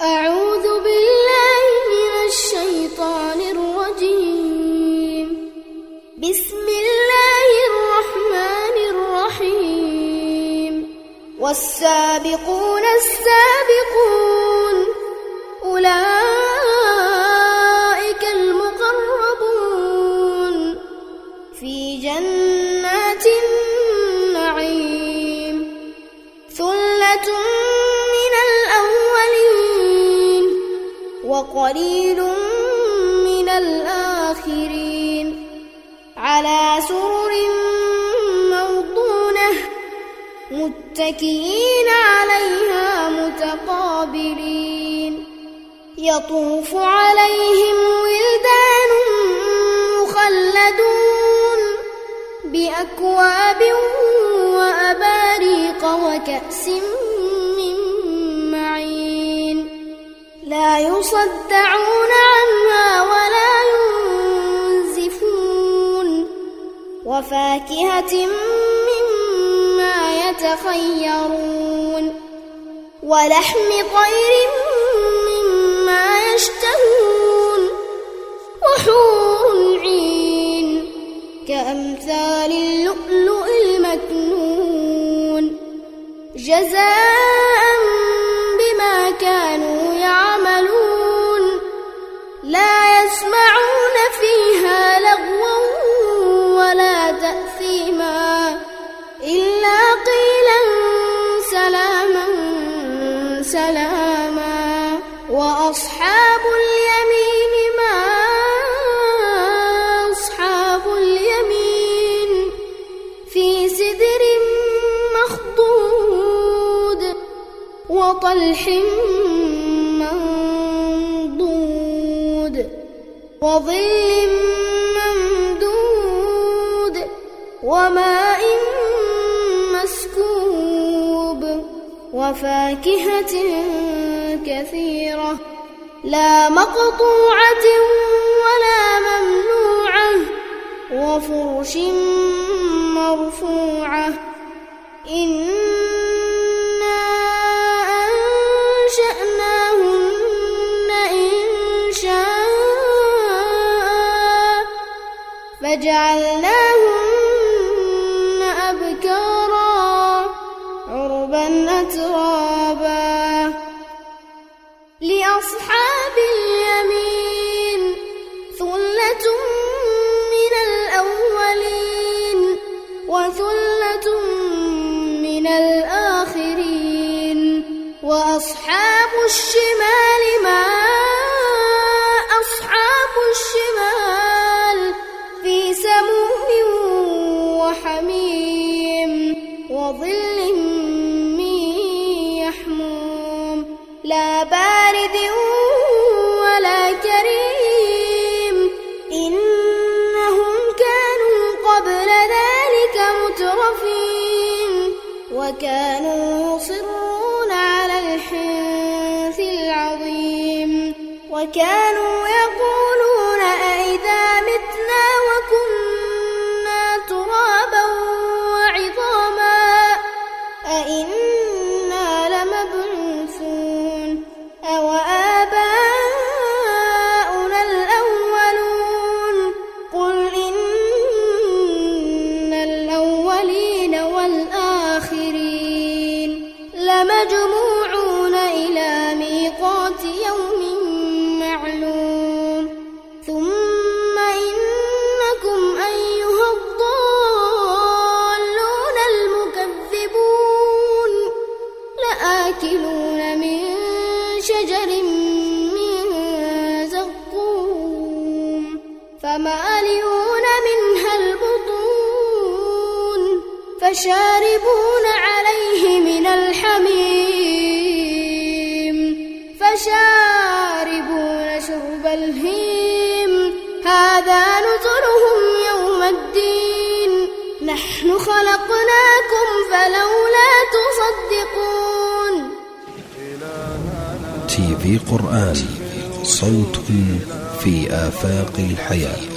أعوذ بالله من الشيطان الرجيم. بسم الله الرحمن الرحيم. والسابقون السابقون أولئك المقربون في جنات النعيم. ثلة من الأولين وقليل من الآخرين على سرر موضونة متكئين عليها متقابلين. يطوف عليهم ولدان مخلدون بأكواب وأباريق وكأس من معين. لا يصدعون عنها ولا ينزفون. وفاكهة مما يتخيرون ولحم طير مما يشتهون وحور عين كأمثال اللؤلؤ المكنون جزاء بما كانوا يعملون. لا يسمعون فيها لغوا ولا تأثيما إلا قيلا سلاما سلاما. وأصحاب اليمين ما أصحاب اليمين في سدر مخضود وطلح منضود وظل ممدود وماء مسكوب وفاكهة كثيرة لا مقطوعة ولا ممنوعة وفرش مرفوعة. إنا أنشأناهن إنشاء فجعلناهن أبكارا عربا أترابا. لأصحاب اليمين ثلة من الأولين وثلة من الآخرين. وأصحاب الشمال ما أصحاب الشمال في سموم وحميم وظل من يحموم لا بارد ولا كريم. إنهم كانوا قبل ذلك مترفين وكانوا يصرون على الحنث العظيم وكانوا يقولون أئذا متنا وكنا ترابا وعظاما أئنا لمبعوثون أو آباؤنا الأولون. قل إن الأولين والآخرين لمجموعون إلى ميقات يوم معلوم. ثم إنكم أيها الضالون المكذبون لآكلون من شجر من زقوم فمالئون منها البطون فشاربون عليه من الحميم فشاربون شرب الهيم. هذا نزلهم يوم الدين. نحن خلقناكم فلولا تصدقون. TV قرآن صوت في آفاق الحياة.